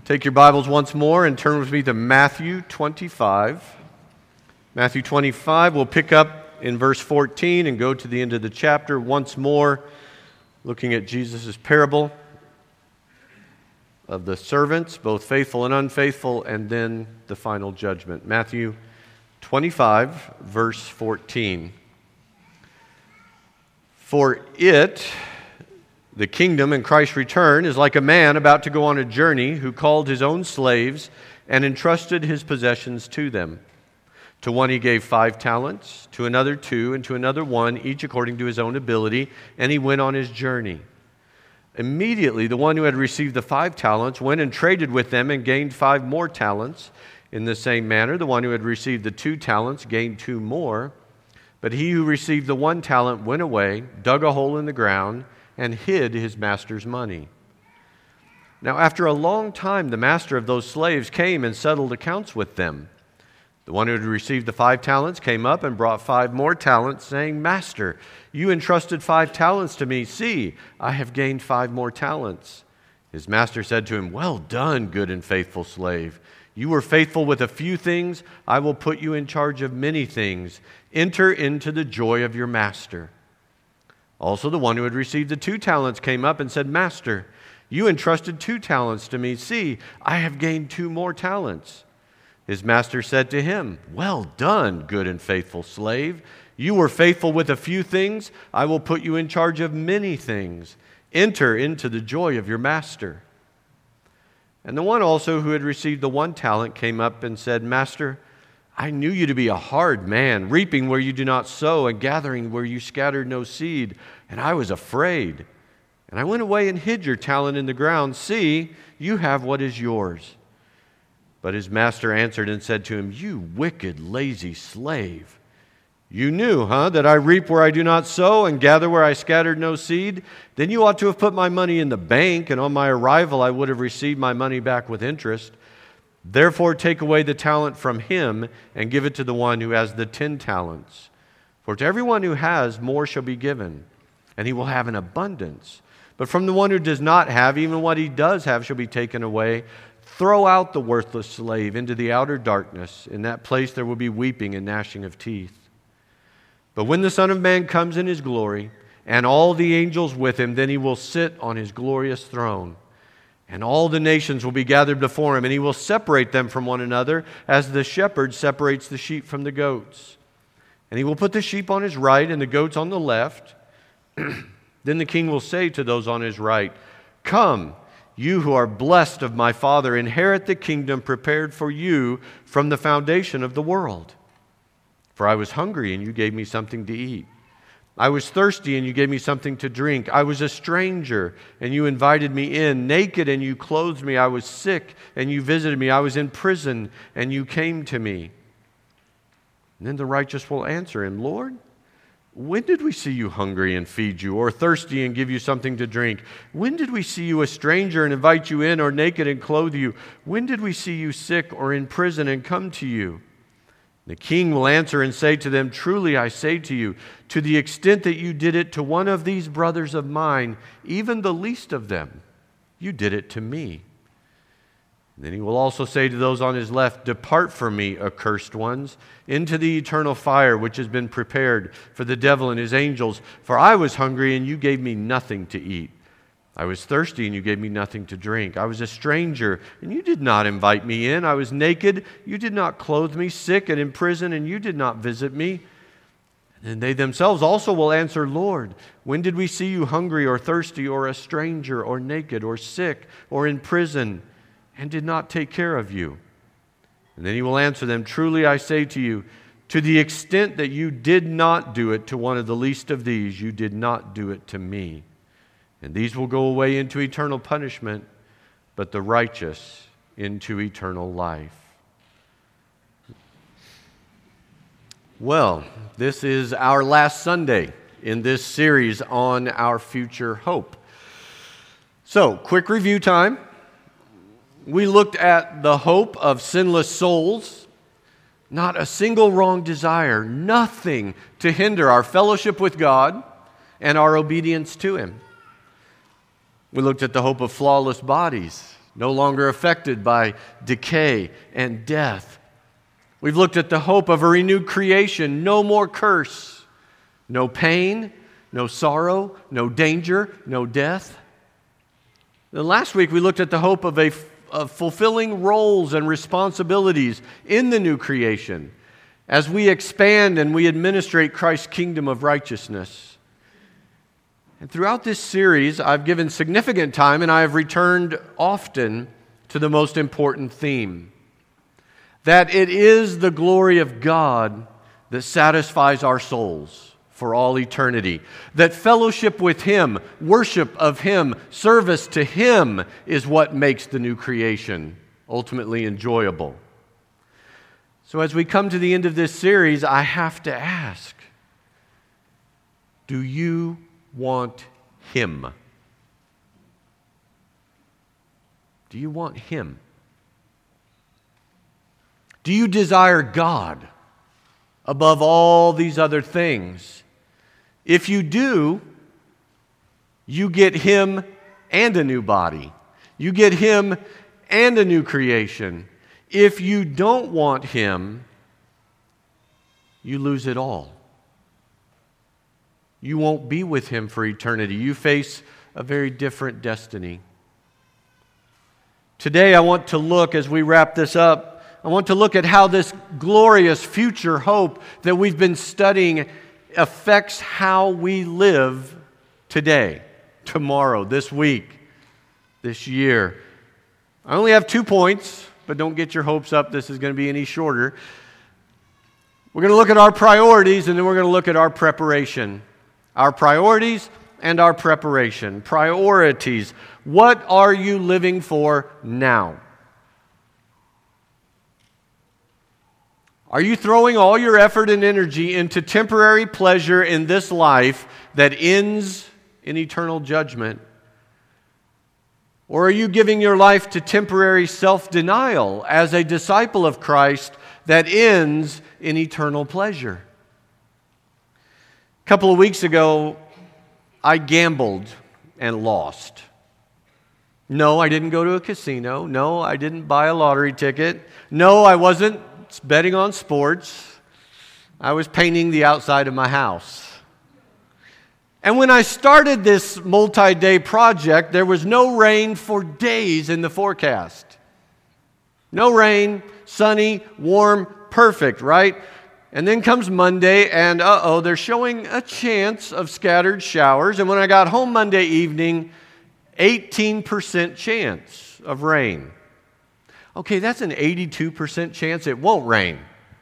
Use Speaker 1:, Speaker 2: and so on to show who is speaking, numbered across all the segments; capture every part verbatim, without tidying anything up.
Speaker 1: Take your Bibles once more and turn with me to Matthew twenty-five. Matthew twenty-five, we'll pick up in verse fourteen and go to the end of the chapter once more, looking at Jesus' parable of the servants, both faithful and unfaithful, and then the final judgment. Matthew twenty-five, verse fourteen. For it, the kingdom and Christ's return, is like a man about to go on a journey who called his own slaves and entrusted his possessions to them. To one he gave five talents, to another two, and to another one, each according to his own ability, and he went on his journey. Immediately the one who had received the five talents went and traded with them and gained five more talents. In the same manner, the one who had received the two talents gained two more. But he who received the one talent went away, dug a hole in the ground, and hid his master's money. Now after a long time the master of those slaves came and settled accounts with them. The one who had received the five talents came up and brought five more talents, saying, Master, you entrusted five talents to me. See, I have gained five more talents. His master said to him, Well done, good and faithful slave. You were faithful with a few things. I will put you in charge of many things. Enter into the joy of your master. Also the one who had received the two talents came up and said, Master, you entrusted two talents to me. See, I have gained two more talents. His master said to him, Well done, good and faithful slave. You were faithful with a few things. I will put you in charge of many things. Enter into the joy of your master. And the one also who had received the one talent came up and said, Master, I knew you to be a hard man, reaping where you do not sow and gathering where you scattered no seed. And I was afraid. And I went away and hid your talent in the ground. See, you have what is yours. But his master answered and said to him, You wicked, lazy slave. You knew, huh, that I reap where I do not sow and gather where I scattered no seed? Then you ought to have put my money in the bank, and on my arrival I would have received my money back with interest. Therefore take away the talent from him and give it to the one who has the ten talents. For to everyone who has, more shall be given, and he will have an abundance. But from the one who does not have, even what he does have shall be taken away. Throw out the worthless slave into the outer darkness. In that place there will be weeping and gnashing of teeth. But when the Son of Man comes in his glory, and all the angels with him, then he will sit on his glorious throne. And all the nations will be gathered before him, and he will separate them from one another, as the shepherd separates the sheep from the goats. And he will put the sheep on his right and the goats on the left. Then the king will say to those on his right, Come, you who are blessed of my Father, inherit the kingdom prepared for you from the foundation of the world. For I was hungry, and you gave me something to eat. I was thirsty, and you gave me something to drink. I was a stranger, and you invited me in. Naked, and you clothed me. I was sick, and you visited me. I was in prison, and you came to me. And then the righteous will answer him, Lord, when did we see you hungry and feed you, or thirsty and give you something to drink? When did we see you a stranger and invite you in, or naked and clothe you? When did we see you sick or in prison and come to you? The king will answer and say to them, Truly I say to you, to the extent that you did it to one of these brothers of mine, even the least of them, you did it to me. And then he will also say to those on his left, Depart from me, accursed ones, into the eternal fire which has been prepared for the devil and his angels. For I was hungry, and you gave me nothing to eat. I was thirsty, and you gave me nothing to drink. I was a stranger, and you did not invite me in. I was naked, you did not clothe me, sick and in prison, and you did not visit me. And they themselves also will answer, Lord, when did we see you hungry or thirsty or a stranger or naked or sick or in prison and did not take care of you? And then he will answer them, Truly I say to you, to the extent that you did not do it to one of the least of these, you did not do it to me. And these will go away into eternal punishment, but the righteous into eternal life. Well, this is our last Sunday in this series on our future hope. So, quick review time. We looked at the hope of sinless souls, not a single wrong desire, nothing to hinder our fellowship with God and our obedience to Him. We looked at the hope of flawless bodies, no longer affected by decay and death. We've looked at the hope of a renewed creation, no more curse, no pain, no sorrow, no danger, no death. Then last week we looked at the hope of a of fulfilling roles and responsibilities in the new creation as we expand and we administrate Christ's kingdom of righteousness. And throughout this series, I've given significant time and I have returned often to the most important theme, that it is the glory of God that satisfies our souls for all eternity, that fellowship with Him, worship of Him, service to Him is what makes the new creation ultimately enjoyable. So as we come to the end of this series, I have to ask, do you want Him? Do you want Him? Do you desire God above all these other things? If you do, you get Him and a new body. You get Him and a new creation. If you don't want Him, you lose it all. You won't be with Him for eternity. You face a very different destiny. Today I want to look, as we wrap this up, I want to look at how this glorious future hope that we've been studying affects how we live today, tomorrow, this week, this year. I only have two points, but don't get your hopes up. This is going to be any shorter. We're going to look at our priorities, and then we're going to look at our preparation. Our priorities and our preparation. Priorities. What are you living for now? Are you throwing all your effort and energy into temporary pleasure in this life that ends in eternal judgment? Or are you giving your life to temporary self-denial as a disciple of Christ that ends in eternal pleasure? A couple of weeks ago, I gambled and lost. No, I didn't go to a casino. No, I didn't buy a lottery ticket. No, I wasn't betting on sports. I was painting the outside of my house. And when I started this multi-day project, there was no rain for days in the forecast. No rain, sunny, warm, perfect, right? And then comes Monday, and uh-oh, they're showing a chance of scattered showers. And when I got home Monday evening, eighteen percent chance of rain. Okay, that's an eighty-two percent chance it won't rain.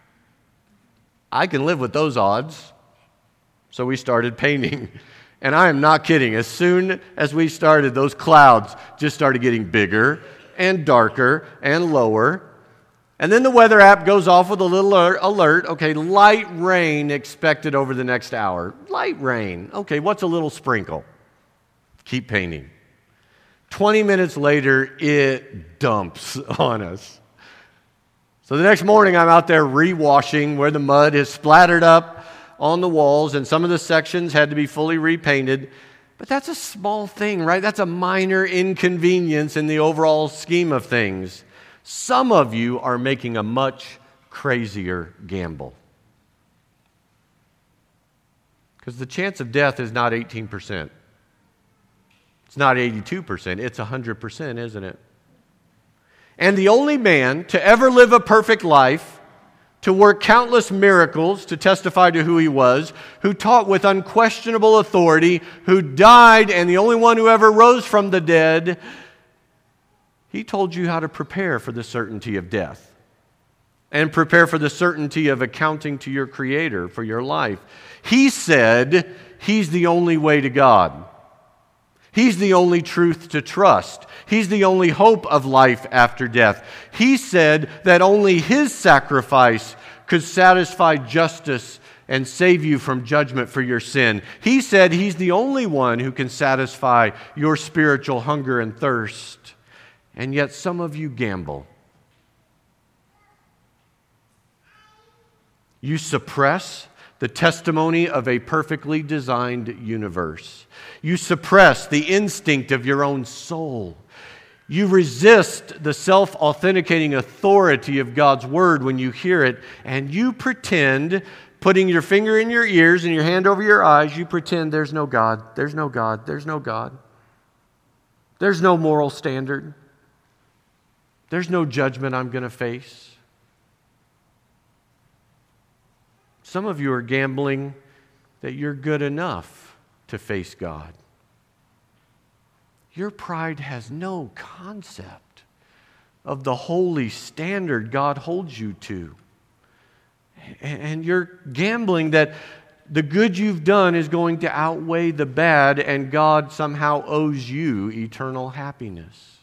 Speaker 1: I can live with those odds. So we started painting. And I am not kidding. As soon as we started, those clouds just started getting bigger and darker and lower. And then the weather app goes off with a little alert. Okay, light rain expected over the next hour. Light rain. Okay, what's a little sprinkle? Keep painting. twenty minutes later, it dumps on us. So the next morning, I'm out there re-washing where the mud is splattered up on the walls, and some of the sections had to be fully repainted. But that's a small thing, right? That's a minor inconvenience in the overall scheme of things. Some of you are making a much crazier gamble. Because the chance of death is not eighteen percent. It's not eighty-two percent, it's one hundred percent, isn't it? And the only man to ever live a perfect life, to work countless miracles to testify to who he was, who taught with unquestionable authority, who died, and the only one who ever rose from the dead, he told you how to prepare for the certainty of death and prepare for the certainty of accounting to your Creator for your life. He said he's the only way to God. He's the only truth to trust. He's the only hope of life after death. He said that only His sacrifice could satisfy justice and save you from judgment for your sin. He said He's the only one who can satisfy your spiritual hunger and thirst. And yet some of you gamble. You suppress the testimony of a perfectly designed universe. You suppress the instinct of your own soul. You resist the self-authenticating authority of God's Word when you hear it, and you pretend, putting your finger in your ears and your hand over your eyes, you pretend there's no God, there's no God, there's no God. There's no moral standard. There's no judgment I'm going to face. Some of you are gambling that you're good enough to face God. Your pride has no concept of the holy standard God holds you to. And you're gambling that the good you've done is going to outweigh the bad, and God somehow owes you eternal happiness.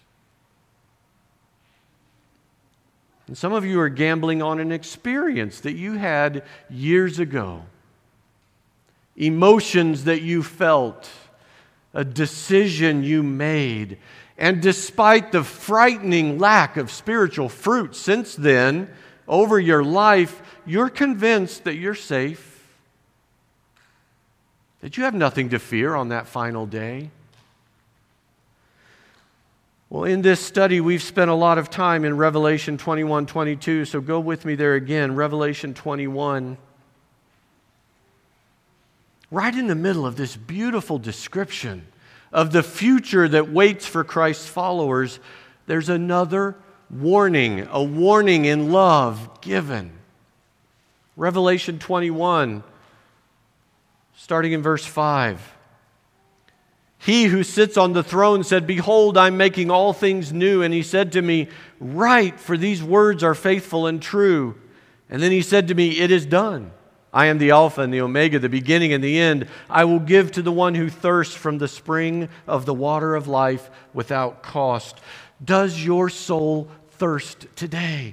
Speaker 1: And some of you are gambling on an experience that you had years ago, emotions that you felt, a decision you made. And despite the frightening lack of spiritual fruit since then over your life, you're convinced that you're safe, that you have nothing to fear on that final day. Well, in this study, we've spent a lot of time in Revelation twenty-one, twenty-two, so go with me there again. Revelation twenty-one. Right in the middle of this beautiful description of the future that waits for Christ's followers, there's another warning, a warning in love given. Revelation twenty-one, starting in verse five. He who sits on the throne said, "Behold, I'm making all things new." And he said to me, "Write, for these words are faithful and true." And then he said to me, "It is done. I am the Alpha and the Omega, the beginning and the end. I will give to the one who thirsts from the spring of the water of life without cost." Does your soul thirst today?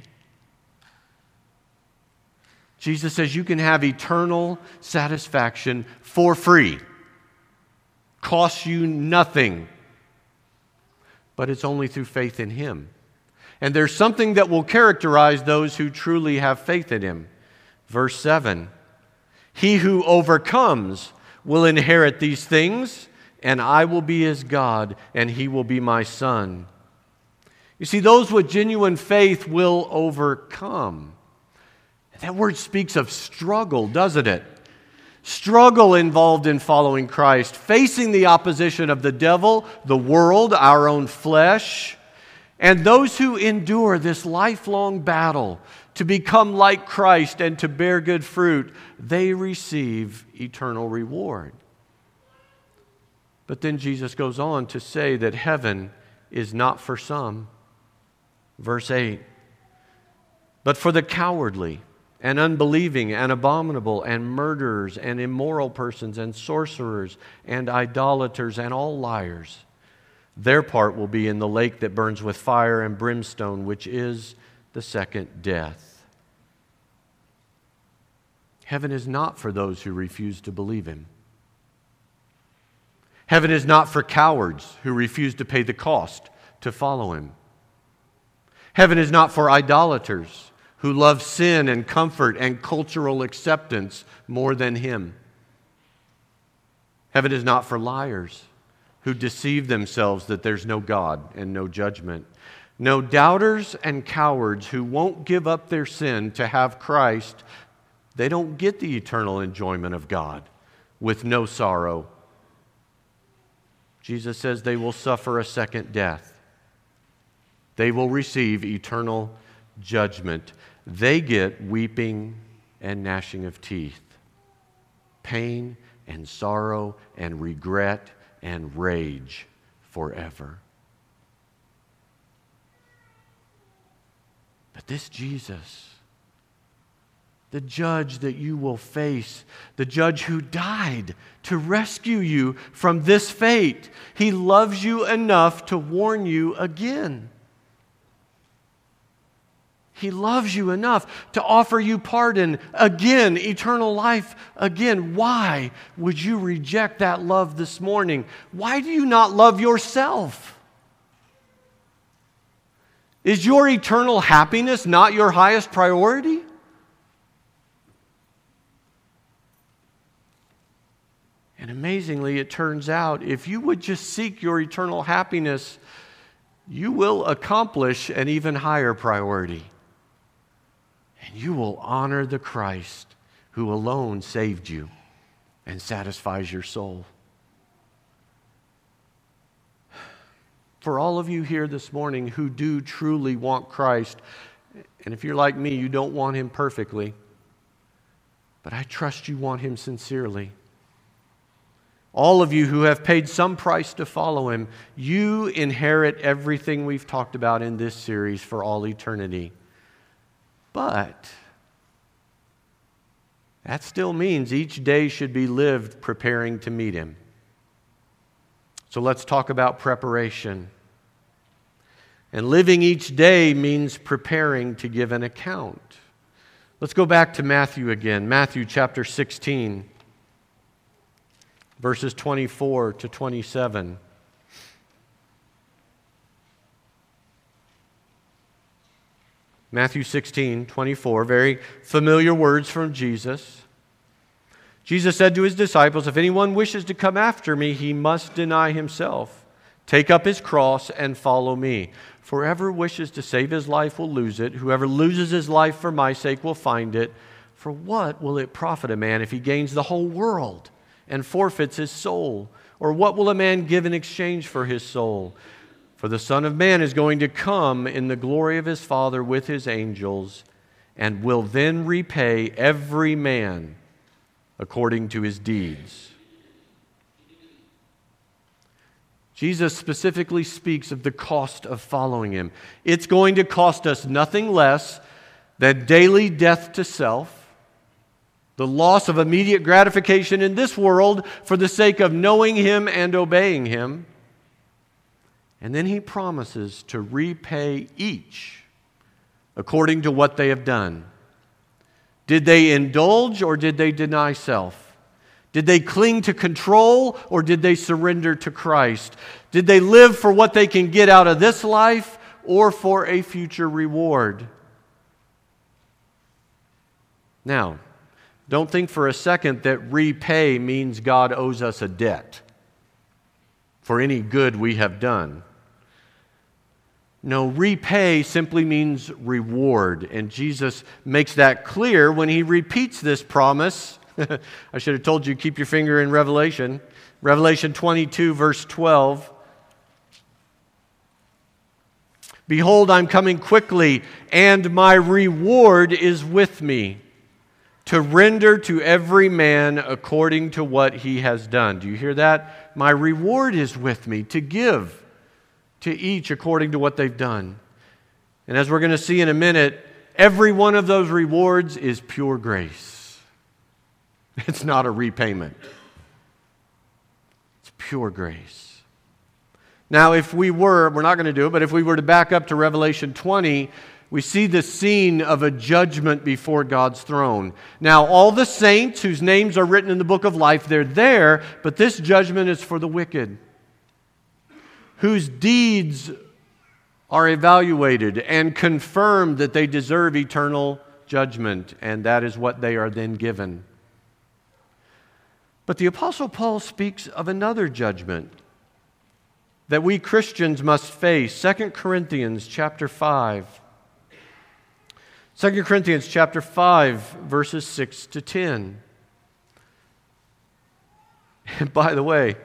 Speaker 1: Jesus says you can have eternal satisfaction for free. Costs you nothing. But it's only through faith in Him. And there's something that will characterize those who truly have faith in Him. Verse seven. He who overcomes will inherit these things, and I will be his God, and he will be my son. You see, those with genuine faith will overcome. That word speaks of struggle, doesn't it? Struggle involved in following Christ, facing the opposition of the devil, the world, our own flesh, and those who endure this lifelong battle to become like Christ and to bear good fruit, they receive eternal reward. But then Jesus goes on to say that heaven is not for some. Verse eight, but for the cowardly and unbelieving and abominable and murderers and immoral persons and sorcerers and idolaters and all liars, their part will be in the lake that burns with fire and brimstone, which is the second death. Heaven is not for those who refuse to believe Him. Heaven is not for cowards who refuse to pay the cost to follow Him. Heaven is not for idolaters who love sin and comfort and cultural acceptance more than Him. Heaven is not for liars who deceive themselves that there's no God and no judgment. No, doubters and cowards who won't give up their sin to have Christ, they don't get the eternal enjoyment of God with no sorrow. Jesus says they will suffer a second death. They will receive eternal judgment. They get weeping and gnashing of teeth, pain and sorrow and regret and rage forever. But this Jesus, the judge that you will face, the judge who died to rescue you from this fate, He loves you enough to warn you again. He loves you enough to offer you pardon again, eternal life again. Why would you reject that love this morning? Why do you not love yourself? Is your eternal happiness not your highest priority? And amazingly, it turns out, if you would just seek your eternal happiness, you will accomplish an even higher priority. And you will honor the Christ who alone saved you and satisfies your soul. For all of you here this morning who do truly want Christ, and if you're like me, you don't want Him perfectly, but I trust you want Him sincerely. All of you who have paid some price to follow Him, you inherit everything we've talked about in this series for all eternity. But that still means each day should be lived preparing to meet Him. So let's talk about preparation. And living each day means preparing to give an account. Let's go back to Matthew again. Matthew chapter sixteen, verses twenty-four to twenty-seven. Matthew sixteen, twenty-four, very familiar words from Jesus. Jesus said to His disciples, "If anyone wishes to come after me, he must deny himself, take up his cross, and follow me. For whoever wishes to save his life will lose it. Whoever loses his life for my sake will find it. For what will it profit a man if he gains the whole world and forfeits his soul? Or what will a man give in exchange for his soul? For the Son of Man is going to come in the glory of His Father with His angels, and will then repay every man according to his deeds." Jesus specifically speaks of the cost of following Him. It's going to cost us nothing less than daily death to self, the loss of immediate gratification in this world for the sake of knowing Him and obeying Him. And then He promises to repay each according to what they have done. Did they indulge or did they deny self? Did they cling to control or did they surrender to Christ? Did they live for what they can get out of this life or for a future reward? Now, don't think for a second that repay means God owes us a debt for any good we have done. No, repay simply means reward, and Jesus makes that clear when He repeats this promise. I should have told you, keep your finger in Revelation. Revelation twenty-two, verse twelve. "Behold, I'm coming quickly, and my reward is with me, to render to every man according to what he has done." Do you hear that? My reward is with me, to give to each according to what they've done. And as we're going to see in a minute, every one of those rewards is pure grace. It's not a repayment. It's pure grace. Now, if we were, we're not going to do it, but if we were to back up to Revelation twenty, we see the scene of a judgment before God's throne. Now, all the saints whose names are written in the book of life, they're there, but this judgment is for the wicked, whose deeds are evaluated and confirmed that they deserve eternal judgment, and that is what they are then given. But the Apostle Paul speaks of another judgment that we Christians must face. Second Corinthians chapter five. Second Corinthians chapter five, verses six to ten. And by the way,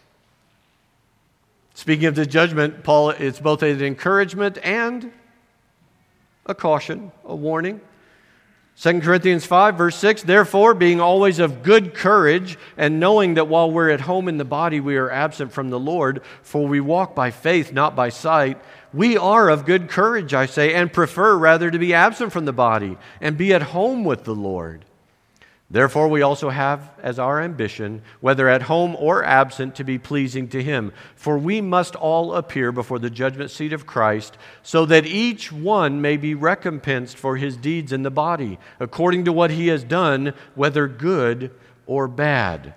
Speaker 1: speaking of the judgment, Paul, it's both an encouragement and a caution, a warning. Second Corinthians five, verse six, "Therefore, being always of good courage, and knowing that while we're at home in the body, we are absent from the Lord, for we walk by faith, not by sight. We are of good courage, I say, and prefer rather to be absent from the body, and be at home with the Lord. Therefore, we also have as our ambition, whether at home or absent, to be pleasing to Him. For we must all appear before the judgment seat of Christ, so that each one may be recompensed for his deeds in the body, according to what he has done, whether good or bad."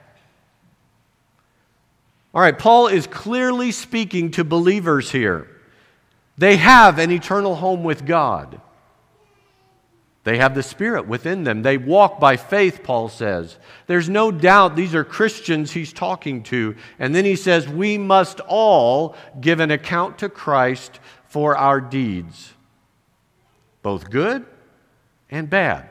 Speaker 1: All right, Paul is clearly speaking to believers here. They have an eternal home with God. They have the Spirit within them. They walk by faith, Paul says. There's no doubt these are Christians he's talking to. And then he says, we must all give an account to Christ for our deeds, both good and bad.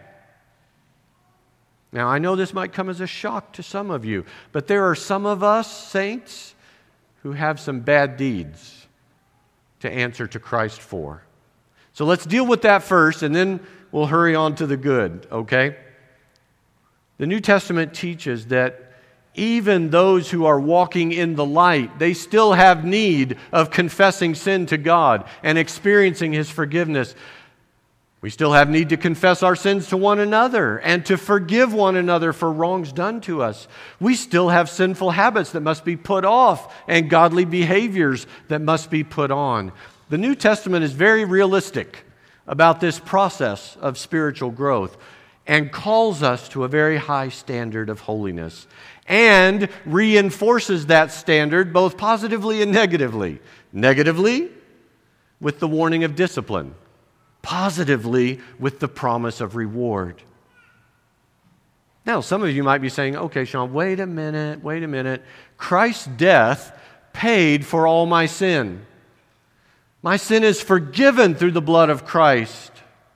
Speaker 1: Now, I know this might come as a shock to some of you, but there are some of us, saints, who have some bad deeds to answer to Christ for. So let's deal with that first, and then we'll hurry on to the good, okay? The New Testament teaches that even those who are walking in the light, they still have need of confessing sin to God and experiencing His forgiveness. We still have need to confess our sins to one another and to forgive one another for wrongs done to us. We still have sinful habits that must be put off and godly behaviors that must be put on. The New Testament is very realistic about this process of spiritual growth and calls us to a very high standard of holiness and reinforces that standard both positively and negatively. Negatively, with the warning of discipline. Positively, with the promise of reward. Now, some of you might be saying, okay, Sean, wait a minute, wait a minute. Christ's death paid for all my sin. My sin is forgiven through the blood of Christ.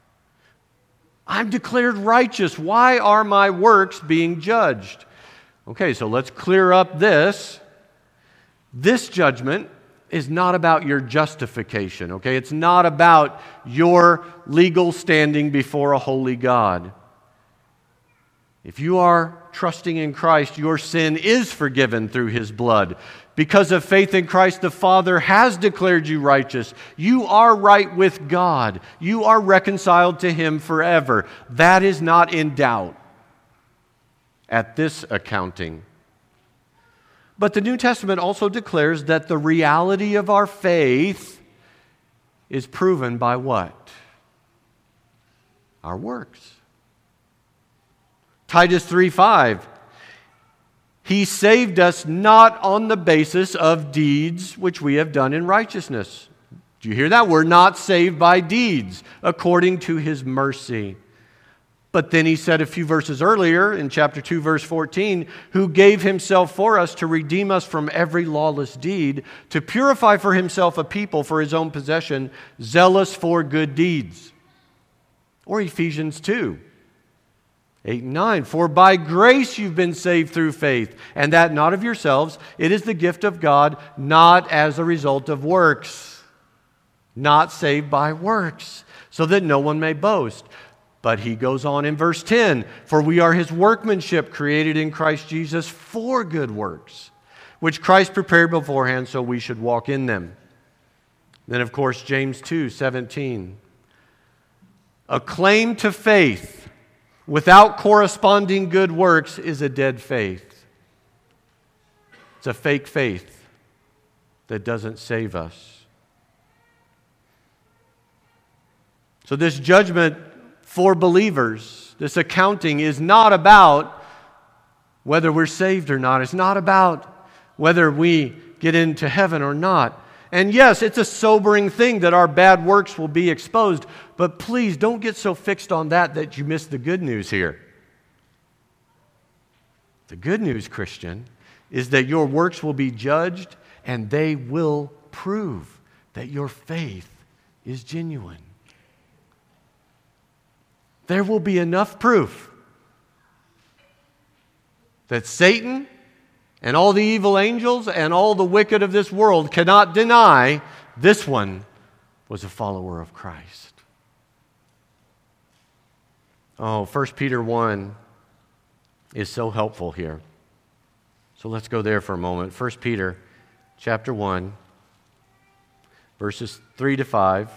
Speaker 1: I'm declared righteous. Why are my works being judged? Okay, so let's clear up this. This judgment is not about your justification, okay? It's not about your legal standing before a holy God. If you are trusting in Christ, your sin is forgiven through His blood. Because of faith in Christ, the Father has declared you righteous. You are right with God. You are reconciled to Him forever. That is not in doubt at this accounting. But the New Testament also declares that the reality of our faith is proven by what? Our works. Titus three five. He saved us not on the basis of deeds which we have done in righteousness. Do you hear that? We're not saved by deeds, according to His mercy. But then he said a few verses earlier, in chapter two, verse fourteen, who gave Himself for us to redeem us from every lawless deed, to purify for Himself a people for His own possession, zealous for good deeds. Or Ephesians two, eight and nine, for by grace you've been saved through faith, and that not of yourselves, it is the gift of God, not as a result of works. Not saved by works, so that no one may boast. But he goes on in verse ten, for we are His workmanship created in Christ Jesus for good works, which Christ prepared beforehand so we should walk in them. Then, of course, James two seventeen. A claim to faith without corresponding good works is a dead faith. It's a fake faith that doesn't save us. So this judgment for believers, this accounting is not about whether we're saved or not. It's not about whether we get into heaven or not. And yes, it's a sobering thing that our bad works will be exposed, but please don't get so fixed on that that you miss the good news here. The good news, Christian, is that your works will be judged and they will prove that your faith is genuine. There will be enough proof that Satan and all the evil angels and all the wicked of this world cannot deny this one was a follower of Christ. Oh, First Peter one is so helpful here. So let's go there for a moment. First Peter chapter one, verses three to five.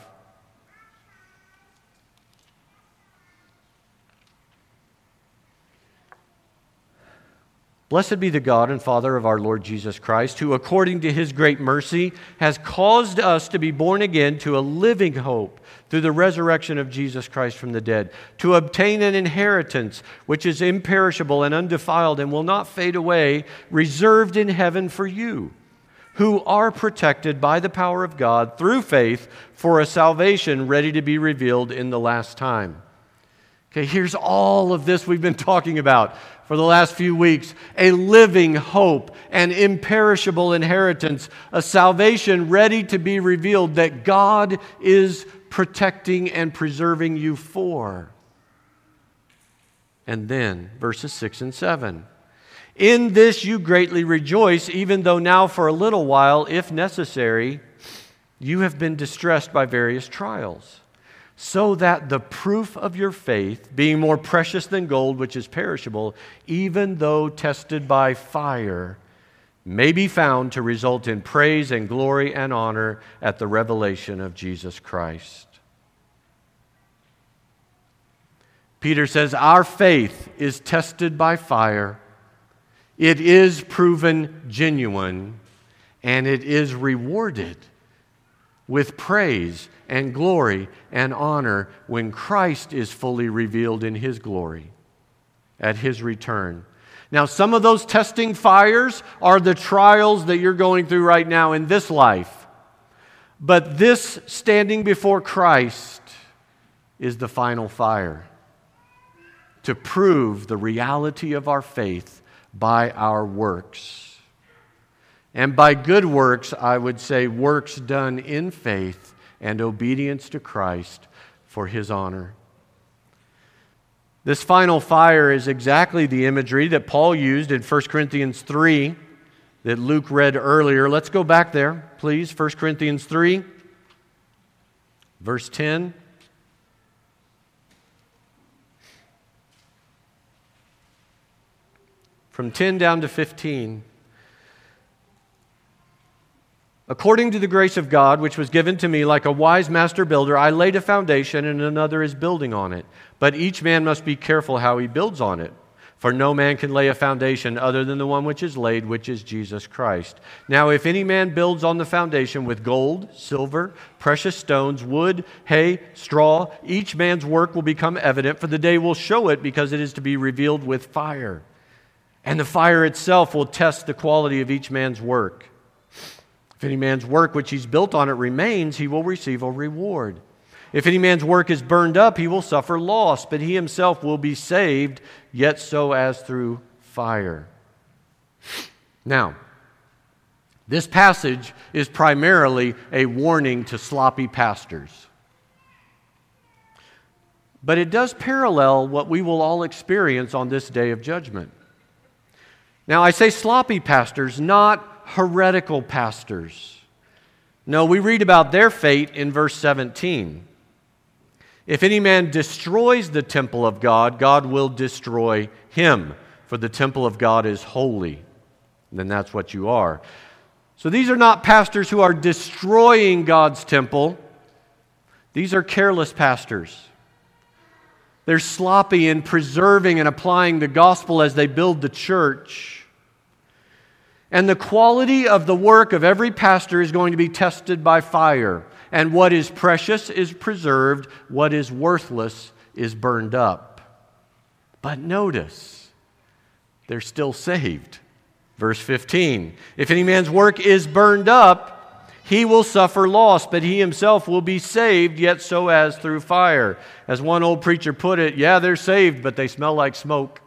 Speaker 1: Blessed be the God and Father of our Lord Jesus Christ, who according to His great mercy has caused us to be born again to a living hope through the resurrection of Jesus Christ from the dead, to obtain an inheritance which is imperishable and undefiled and will not fade away, reserved in heaven for you, who are protected by the power of God through faith for a salvation ready to be revealed in the last time. Okay, here's all of this we've been talking about for the last few weeks. A living hope, an imperishable inheritance, a salvation ready to be revealed that God is protecting and preserving you for. And then, verses six and seven. In this you greatly rejoice, even though now for a little while, if necessary, you have been distressed by various trials, so that the proof of your faith, being more precious than gold, which is perishable, even though tested by fire, may be found to result in praise and glory and honor at the revelation of Jesus Christ. Peter says, our faith is tested by fire. It is proven genuine, and it is rewarded with praise and glory and honor when Christ is fully revealed in His glory at His return. Now, some of those testing fires are the trials that you're going through right now in this life. But this standing before Christ is the final fire to prove the reality of our faith by our works. And by good works, I would say works done in faith and obedience to Christ for His honor. This final fire is exactly the imagery that Paul used in First Corinthians three that Luke read earlier. Let's go back there, please. First Corinthians three, verse ten. From ten down to fifteen. According to the grace of God, which was given to me like a wise master builder, I laid a foundation and another is building on it. But each man must be careful how he builds on it. For no man can lay a foundation other than the one which is laid, which is Jesus Christ. Now if any man builds on the foundation with gold, silver, precious stones, wood, hay, straw, each man's work will become evident, for the day will show it, because it is to be revealed with fire. And the fire itself will test the quality of each man's work. If any man's work which he's built on it remains, he will receive a reward. If any man's work is burned up, he will suffer loss, but he himself will be saved, yet so as through fire. Now, this passage is primarily a warning to sloppy pastors. But it does parallel what we will all experience on this day of judgment. Now, I say sloppy pastors, not heretical pastors. No, we read about their fate in verse seventeen. If any man destroys the temple of God, God will destroy him, for the temple of God is holy. And then that's what you are. So these are not pastors who are destroying God's temple. These are careless pastors. They're sloppy in preserving and applying the gospel as they build the church. And the quality of the work of every pastor is going to be tested by fire. And what is precious is preserved. What is worthless is burned up. But notice, they're still saved. Verse fifteen, if any man's work is burned up, he will suffer loss, but he himself will be saved, yet so as through fire. As one old preacher put it, yeah, they're saved, but they smell like smoke.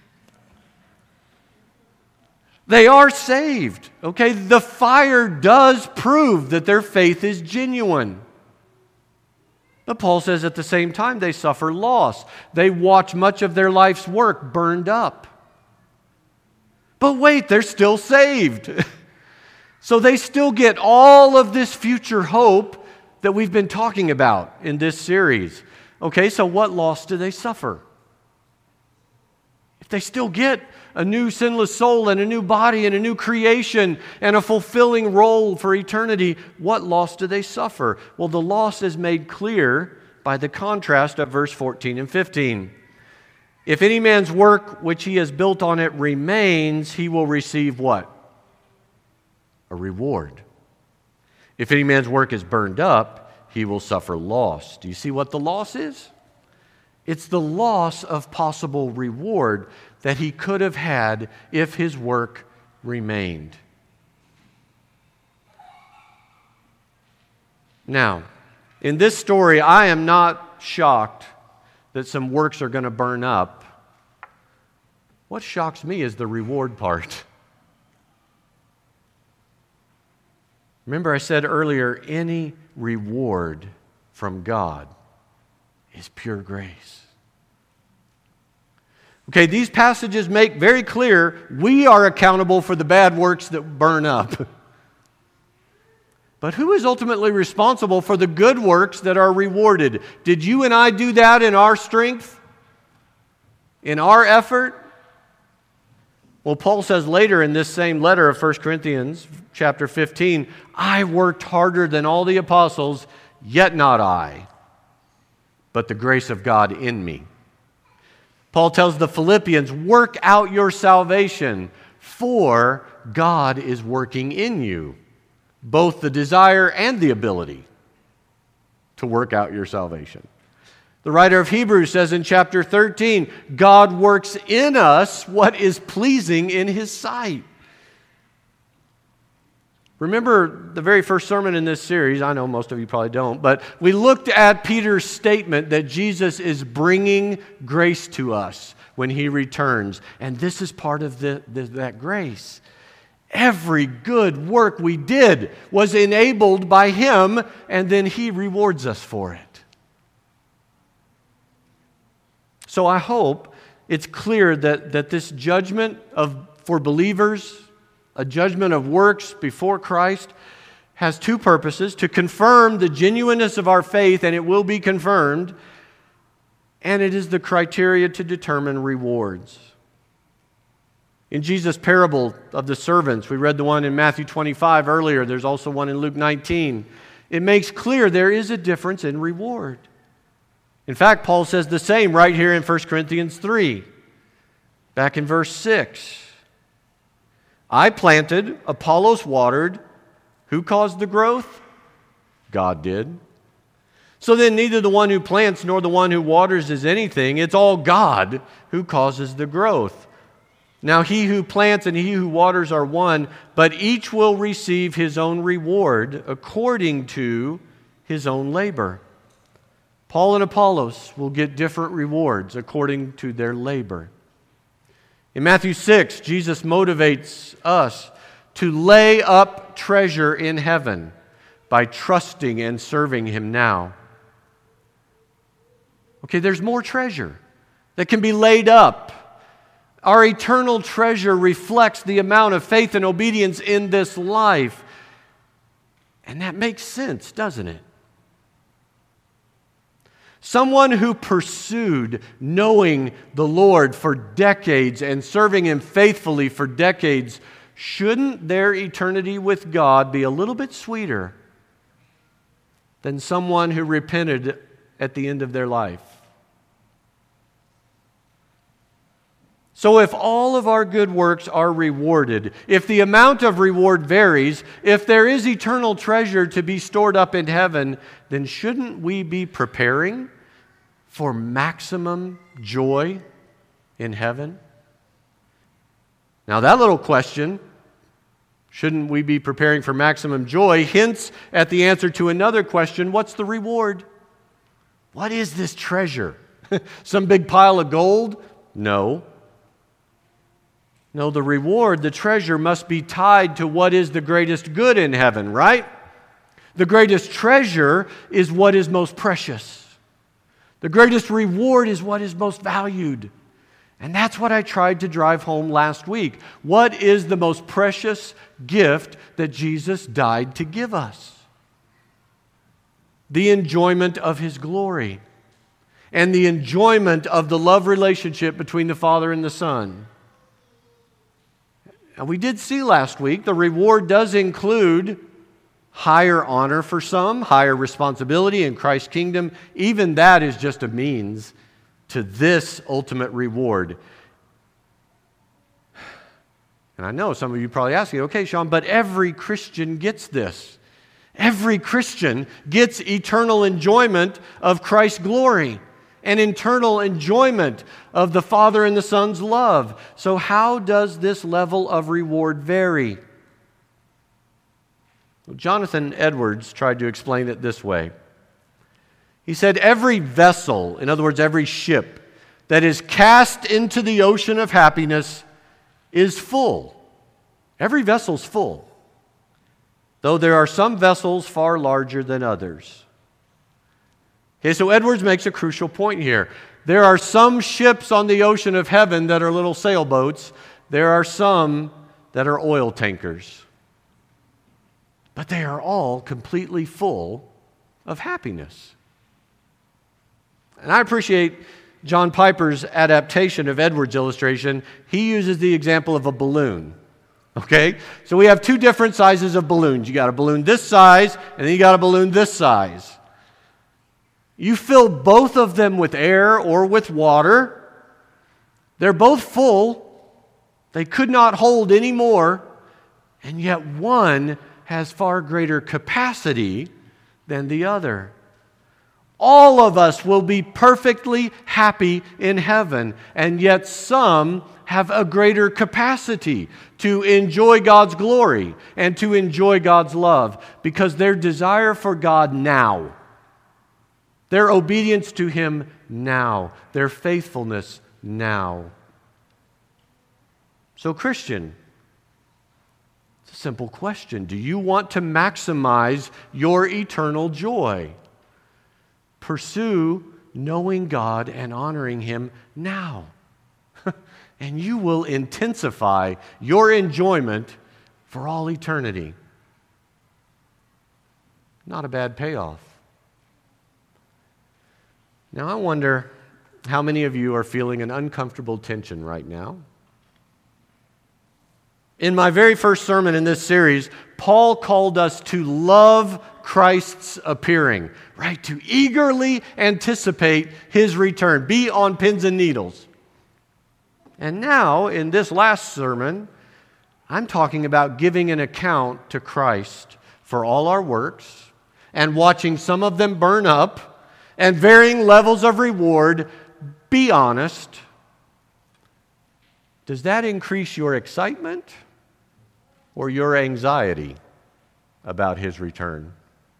Speaker 1: They are saved, okay? The fire does prove that their faith is genuine. But Paul says at the same time they suffer loss. They watch much of their life's work burned up. But wait, they're still saved. So they still get all of this future hope that we've been talking about in this series. Okay, so what loss do they suffer? If they still get a new sinless soul and a new body and a new creation and a fulfilling role for eternity, what loss do they suffer? Well, the loss is made clear by the contrast of verse fourteen and fifteen. If any man's work which he has built on it remains, he will receive what? A reward. If any man's work is burned up, he will suffer loss. Do you see what the loss is? It's the loss of possible reward that he could have had if his work remained. Now, in this story, I am not shocked that some works are going to burn up. What shocks me is the reward part. Remember, I said earlier, any reward from God is pure grace. Okay, these passages make very clear we are accountable for the bad works that burn up. But who is ultimately responsible for the good works that are rewarded? Did you and I do that in our strength? In our effort? Well, Paul says later in this same letter of First Corinthians chapter fifteen, I worked harder than all the apostles, yet not I, but the grace of God in me. Paul tells the Philippians, work out your salvation, for God is working in you, both the desire and the ability to work out your salvation. The writer of Hebrews says in chapter thirteen, God works in us what is pleasing in His sight. Remember the very first sermon in this series, I know most of you probably don't, but we looked at Peter's statement that Jesus is bringing grace to us when He returns. And this is part of the, the, that grace. Every good work we did was enabled by Him, and then He rewards us for it. So I hope it's clear that, that this judgment of for believers, a judgment of works before Christ, has two purposes: to confirm the genuineness of our faith, and it will be confirmed, and it is the criteria to determine rewards. In Jesus' parable of the servants, we read the one in Matthew twenty-five earlier, there's also one in Luke nineteen. It makes clear there is a difference in reward. In fact, Paul says the same right here in First Corinthians three, back in verse six. I planted, Apollos watered. Who caused the growth? God did. So then neither the one who plants nor the one who waters is anything. It's all God who causes the growth. Now he who plants and he who waters are one, but each will receive his own reward according to his own labor. Paul and Apollos will get different rewards according to their labor. In Matthew six, Jesus motivates us to lay up treasure in heaven by trusting and serving Him now. Okay, there's more treasure that can be laid up. Our eternal treasure reflects the amount of faith and obedience in this life. And that makes sense, doesn't it? Someone who pursued knowing the Lord for decades and serving Him faithfully for decades, shouldn't their eternity with God be a little bit sweeter than someone who repented at the end of their life? So if all of our good works are rewarded, if the amount of reward varies, if there is eternal treasure to be stored up in heaven, then shouldn't we be preparing for maximum joy in heaven? Now that little question, shouldn't we be preparing for maximum joy, hints at the answer to another question: what's the reward? What is this treasure? Some big pile of gold? No. No, the reward, the treasure, must be tied to what is the greatest good in heaven, right? The greatest treasure is what is most precious. The greatest reward is what is most valued. And that's what I tried to drive home last week. What is the most precious gift that Jesus died to give us? The enjoyment of His glory and the enjoyment of the love relationship between the Father and the Son. And we did see last week the reward does include higher honor for some, higher responsibility in Christ's kingdom. Even that is just a means to this ultimate reward. And I know some of you probably asking, okay, Sean, but every Christian gets this. Every Christian gets eternal enjoyment of Christ's glory and eternal enjoyment of the Father and the Son's love. So how does this level of reward vary? Well, Jonathan Edwards tried to explain it this way. He said, every vessel, in other words, every ship, that is cast into the ocean of happiness is full. Every vessel's full, though there are some vessels far larger than others. Okay, so Edwards makes a crucial point here. There are some ships on the ocean of heaven that are little sailboats. There are some that are oil tankers. But they are all completely full of happiness. And I appreciate John Piper's adaptation of Edwards' illustration. He uses the example of a balloon. Okay? So we have two different sizes of balloons. You got a balloon this size, and then you got a balloon this size. You fill both of them with air or with water. They're both full. They could not hold any more, and yet one has far greater capacity than the other. All of us will be perfectly happy in heaven, and yet some have a greater capacity to enjoy God's glory and to enjoy God's love because their desire for God now, their obedience to Him now, their faithfulness now. So, Christian, it's a simple question. Do you want to maximize your eternal joy? Pursue knowing God and honoring Him now. And you will intensify your enjoyment for all eternity. Not a bad payoff. Now, I wonder how many of you are feeling an uncomfortable tension right now. In my very first sermon in this series, Paul called us to love Christ's appearing, right? To eagerly anticipate His return. Be on pins and needles. And now, in this last sermon, I'm talking about giving an account to Christ for all our works and watching some of them burn up and varying levels of reward. Be honest. Does that increase your excitement or your anxiety about His return?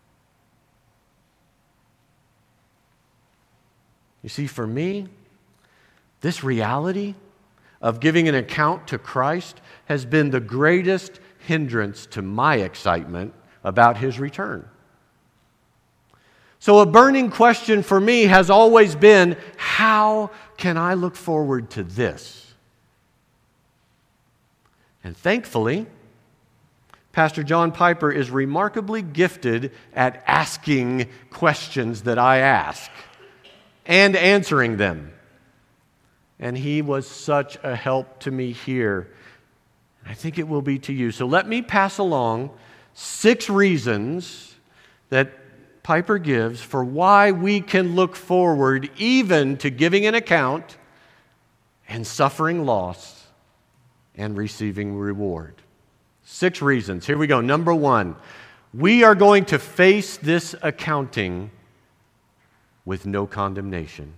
Speaker 1: You see, for me, this reality of giving an account to Christ has been the greatest hindrance to my excitement about His return. So a burning question for me has always been, how can I look forward to this? And thankfully, Pastor John Piper is remarkably gifted at asking questions that I ask and answering them. And he was such a help to me here. I think it will be to you. So let me pass along six reasons that Piper gives for why we can look forward even to giving an account and suffering loss and receiving reward. Six reasons. Here we go. Number one, we are going to face this accounting with no condemnation.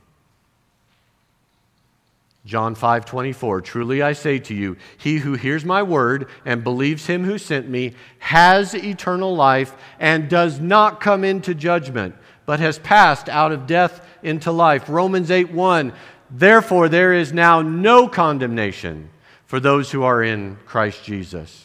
Speaker 1: John five twenty-four, truly I say to you, he who hears my word and believes Him who sent me has eternal life and does not come into judgment, but has passed out of death into life. Romans eight one, therefore there is now no condemnation for those who are in Christ Jesus.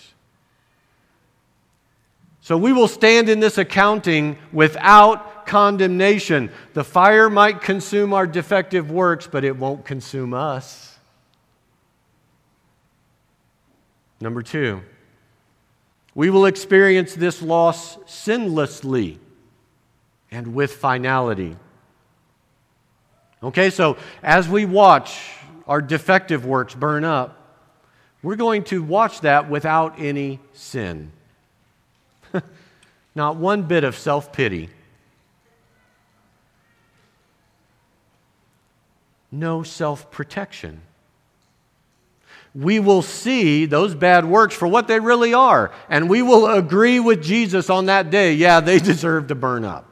Speaker 1: So we will stand in this accounting without condemnation. The fire might consume our defective works, but it won't consume us. Number two, we will experience this loss sinlessly and with finality. Okay, so as we watch our defective works burn up, we're going to watch that without any sin. Not one bit of self-pity. No self-protection. We will see those bad works for what they really are, and we will agree with Jesus on that day, yeah, they deserve to burn up.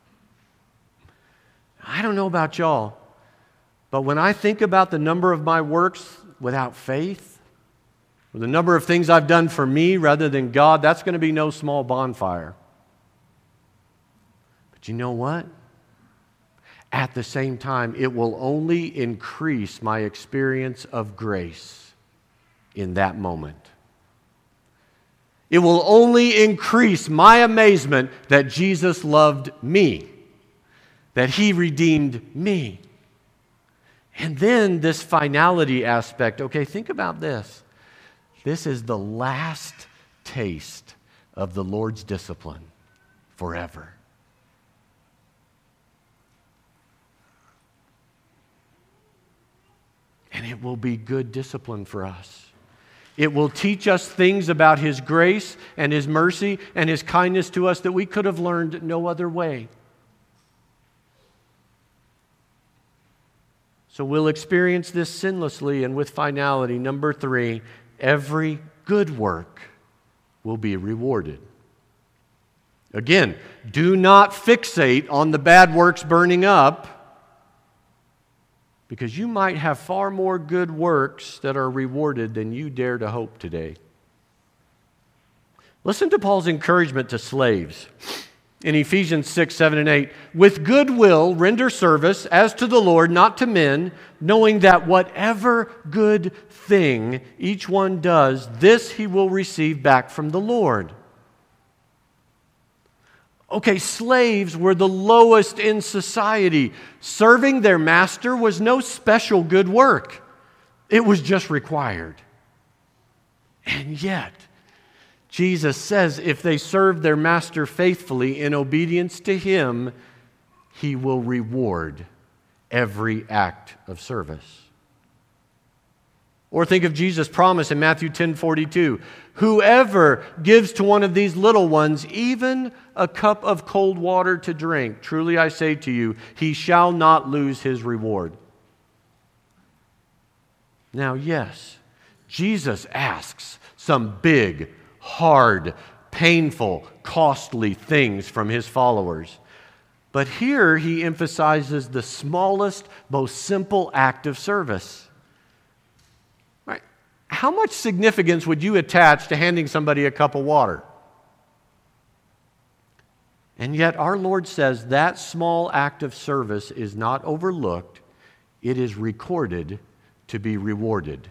Speaker 1: I don't know about y'all, but when I think about the number of my works without faith, or the number of things I've done for me rather than God, that's going to be no small bonfire. But you know what? at the same time, it will only increase my experience of grace in that moment. It will only increase my amazement that Jesus loved me, that He redeemed me. And then this finality aspect. Okay, think about this. This is the last taste of the Lord's discipline forever. And it will be good discipline for us. It will teach us things about His grace and His mercy and His kindness to us that we could have learned no other way. So we'll experience this sinlessly and with finality. Number three, every good work will be rewarded. Again, do not fixate on the bad works burning up, because you might have far more good works that are rewarded than you dare to hope today. Listen to Paul's encouragement to slaves. In Ephesians six, seven, and eight, with good will render service as to the Lord, not to men, knowing that whatever good thing each one does, this he will receive back from the Lord. Okay, slaves were the lowest in society. Serving their master was no special good work. It was just required. And yet, Jesus says if they serve their master faithfully in obedience to Him, He will reward every act of service. Or think of Jesus' promise in Matthew ten forty-two. Whoever gives to one of these little ones even a cup of cold water to drink, truly I say to you, he shall not lose his reward. Now, yes, Jesus asks some big, hard, painful, costly things from His followers. But here He emphasizes the smallest, most simple act of service. Right? How much significance would you attach to handing somebody a cup of water? And yet our Lord says that small act of service is not overlooked. It is recorded to be rewarded.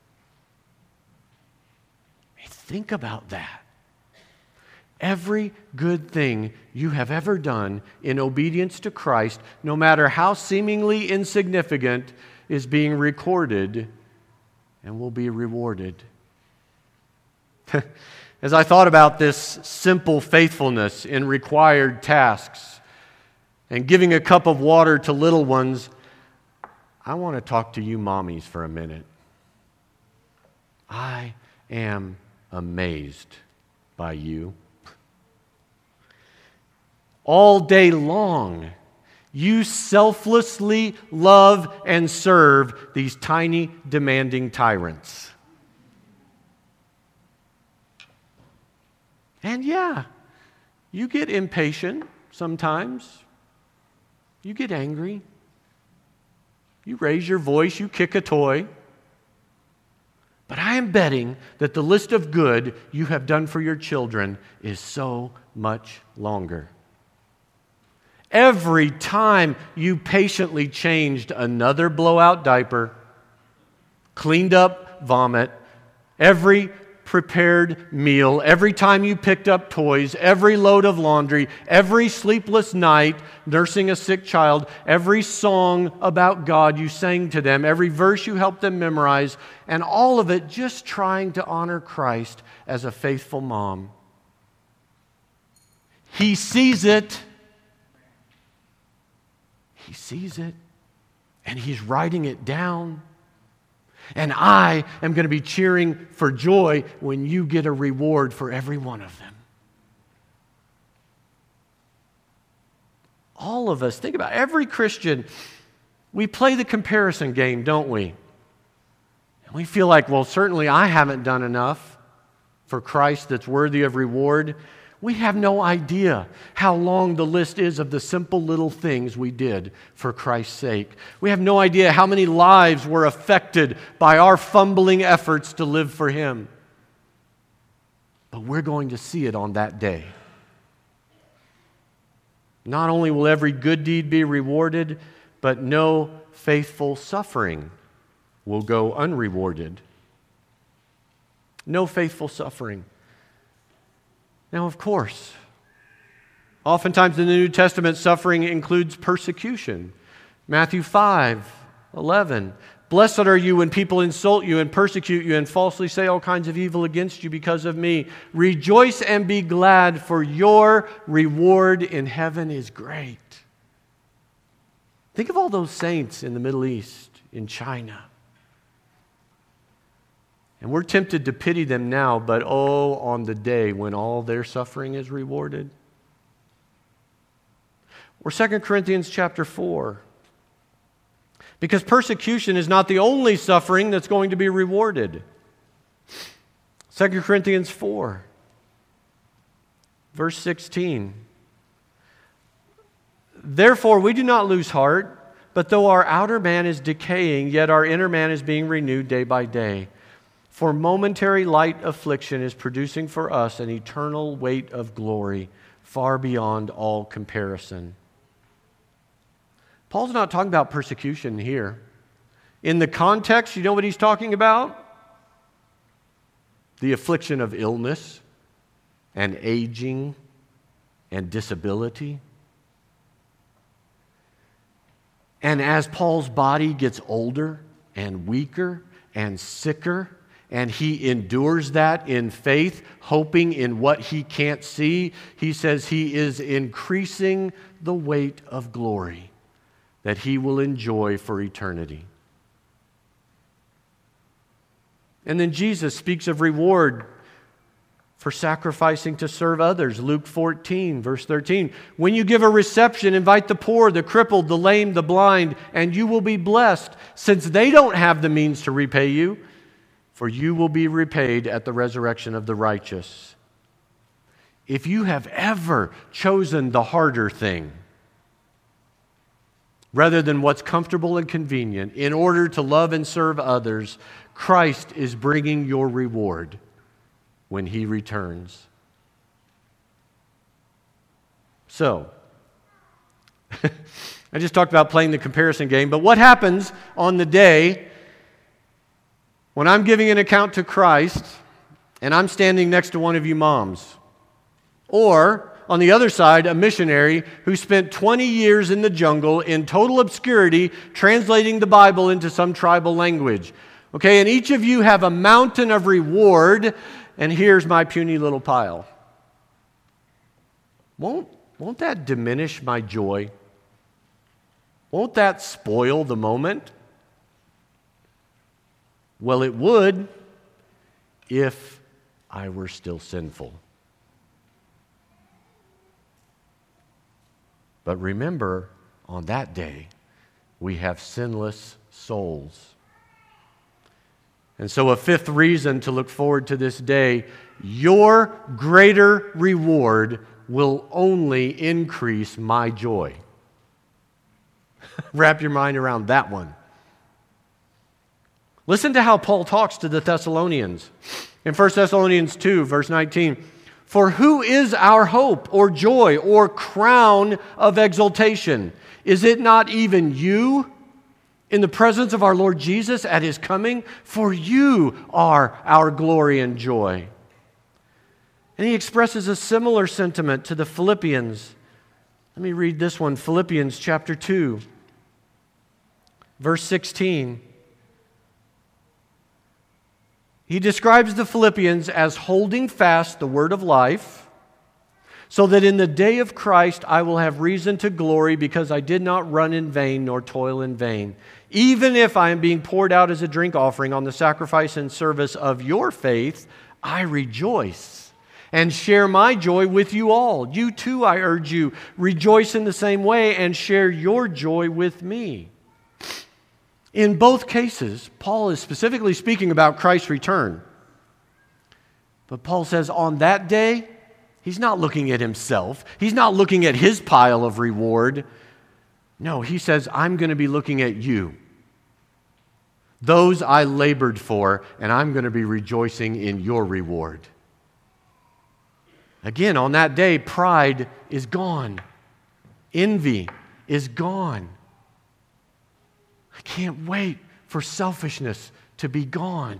Speaker 1: Think about that. Every good thing you have ever done in obedience to Christ, no matter how seemingly insignificant, is being recorded and will be rewarded. As I thought about this simple faithfulness in required tasks and giving a cup of water to little ones, I want to talk to you mommies for a minute. I am amazed by you. All day long, you selflessly love and serve these tiny, demanding tyrants. And yeah, you get impatient sometimes. You get angry. You raise your voice, you kick a toy. But I am betting that the list of good you have done for your children is so much longer. Every time you patiently changed another blowout diaper, cleaned up vomit, every prepared meal, every time you picked up toys, every load of laundry, every sleepless night nursing a sick child, every song about God you sang to them, every verse you helped them memorize, and all of it just trying to honor Christ as a faithful mom. He sees it. He sees it, and He's writing it down. And I am going to be cheering for joy when you get a reward for every one of them. All of us, think about it, every Christian, we play the comparison game, don't we? And we feel like, well, certainly I haven't done enough for Christ that's worthy of reward. We have no idea how long the list is of the simple little things we did for Christ's sake. We have no idea how many lives were affected by our fumbling efforts to live for Him. But we're going to see it on that day. Not only will every good deed be rewarded, but no faithful suffering will go unrewarded. No faithful suffering. Now, of course, oftentimes in the New Testament, suffering includes persecution. Matthew five eleven. Blessed are you when people insult you and persecute you and falsely say all kinds of evil against you because of me. Rejoice and be glad, for your reward in heaven is great. Think of all those saints in the Middle East, in China. And we're tempted to pity them now, but oh, on the day when all their suffering is rewarded. Or Second Corinthians chapter four. Because persecution is not the only suffering that's going to be rewarded. Second Corinthians four, verse sixteen. Therefore, we do not lose heart, but though our outer man is decaying, yet our inner man is being renewed day by day. For momentary light affliction is producing for us an eternal weight of glory far beyond all comparison. Paul's not talking about persecution here. In the context, you know what he's talking about? The affliction of illness and aging and disability. And as Paul's body gets older and weaker and sicker, and he endures that in faith, hoping in what he can't see, he says he is increasing the weight of glory that he will enjoy for eternity. And then Jesus speaks of reward for sacrificing to serve others. Luke fourteen, verse thirteen. When you give a reception, invite the poor, the crippled, the lame, the blind, and you will be blessed, since they don't have the means to repay you, for you will be repaid at the resurrection of the righteous. If you have ever chosen the harder thing, rather than what's comfortable and convenient, in order to love and serve others, Christ is bringing your reward when He returns. So, I just talked about playing the comparison game, but what happens on the day when I'm giving an account to Christ and I'm standing next to one of you moms? Or, on the other side, a missionary who spent twenty years in the jungle in total obscurity translating the Bible into some tribal language. Okay, and each of you have a mountain of reward, and here's my puny little pile. Won't, won't that diminish my joy? Won't that spoil the moment? Well, it would if I were still sinful. But remember, on that day, we have sinless souls. And so a fifth reason to look forward to this day, your greater reward will only increase my joy. Wrap your mind around that one. Listen to how Paul talks to the Thessalonians. In First Thessalonians two, verse nineteen, for who is our hope or joy or crown of exaltation? Is it not even you in the presence of our Lord Jesus at His coming? For you are our glory and joy. And he expresses a similar sentiment to the Philippians. Let me read this one, Philippians chapter two, verse sixteen. He describes the Philippians as holding fast the word of life, so that in the day of Christ I will have reason to glory, because I did not run in vain nor toil in vain. Even if I am being poured out as a drink offering on the sacrifice and service of your faith, I rejoice and share my joy with you all. You too, I urge you, rejoice in the same way and share your joy with me. In both cases, Paul is specifically speaking about Christ's return. But Paul says on that day, he's not looking at himself. He's not looking at his pile of reward. No, he says, I'm going to be looking at you. Those I labored for, and I'm going to be rejoicing in your reward. Again, on that day, pride is gone. Envy is gone. I can't wait for selfishness to be gone.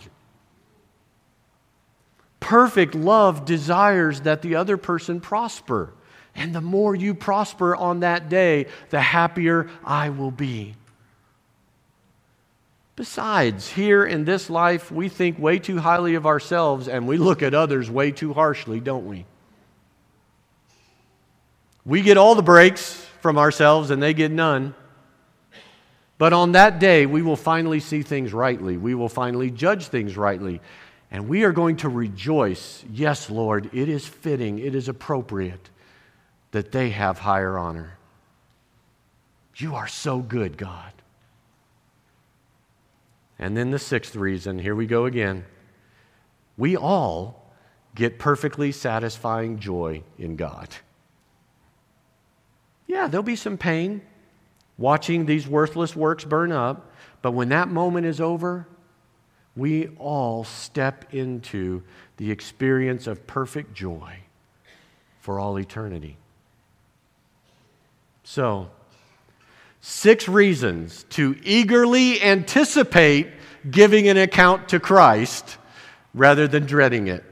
Speaker 1: Perfect love desires that the other person prosper. And the more you prosper on that day, the happier I will be. Besides, here in this life, we think way too highly of ourselves and we look at others way too harshly, don't we? We get all the breaks from ourselves and they get none. But on that day, we will finally see things rightly. We will finally judge things rightly. And we are going to rejoice. Yes, Lord, it is fitting, it is appropriate that they have higher honor. You are so good, God. And then the sixth reason, here we go again. We all get perfectly satisfying joy in God. Yeah, there'll be some pain watching these worthless works burn up, but when that moment is over, we all step into the experience of perfect joy for all eternity. So, six reasons to eagerly anticipate giving an account to Christ rather than dreading it.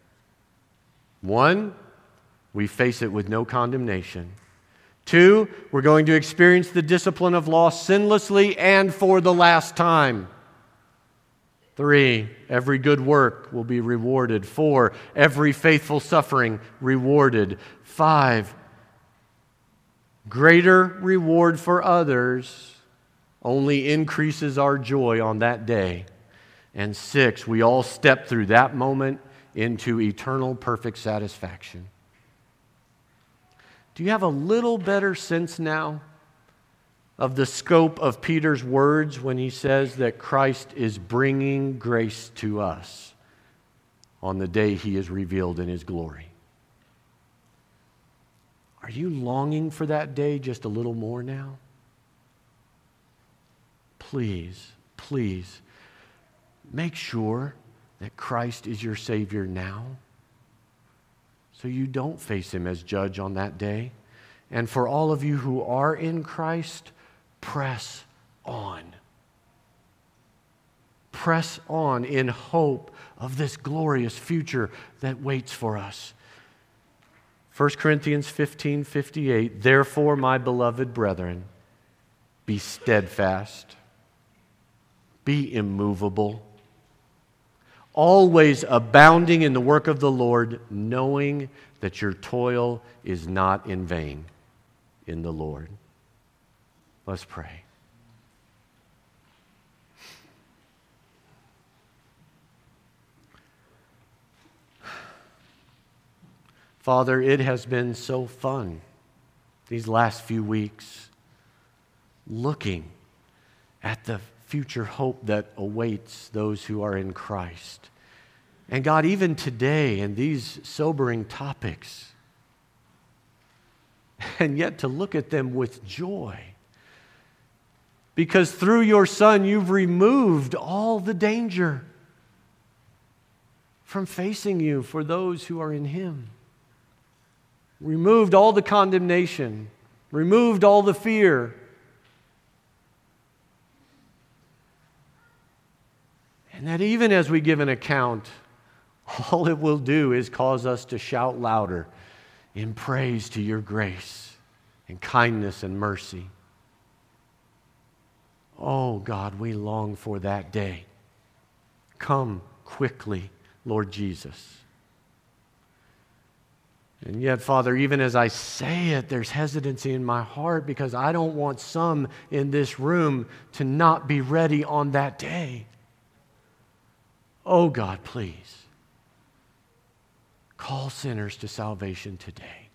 Speaker 1: One, we face it with no condemnation. Two, we're going to experience the discipline of law sinlessly and for the last time. Three, every good work will be rewarded. Four, every faithful suffering rewarded. Five, greater reward for others only increases our joy on that day. And six, we all step through that moment into eternal perfect satisfaction. Do you have a little better sense now of the scope of Peter's words when he says that Christ is bringing grace to us on the day he is revealed in his glory? Are you longing for that day just a little more now? Please, please, make sure that Christ is your Savior now, so you don't face him as judge on that day. And for all of you who are in Christ, press on. Press on in hope of this glorious future that waits for us. First Corinthians fifteen fifty-eight, therefore, my beloved brethren, be steadfast, be immovable, always abounding in the work of the Lord, knowing that your toil is not in vain in the Lord. Let's pray. Father, it has been so fun these last few weeks looking at the future hope that awaits those who are in Christ. And God, even today in these sobering topics, and yet to look at them with joy. Because through your Son, you've removed all the danger from facing you for those who are in Him. Removed all the condemnation, removed all the fear. And that even as we give an account, all it will do is cause us to shout louder in praise to your grace and kindness and mercy. Oh God, we long for that day. Come quickly, Lord Jesus. And yet, Father, even as I say it, there's hesitancy in my heart because I don't want some in this room to not be ready on that day. Oh God, please, call sinners to salvation today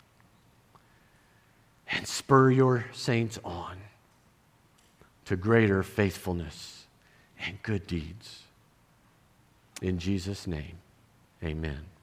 Speaker 1: and spur your saints on to greater faithfulness and good deeds. In Jesus' name, amen.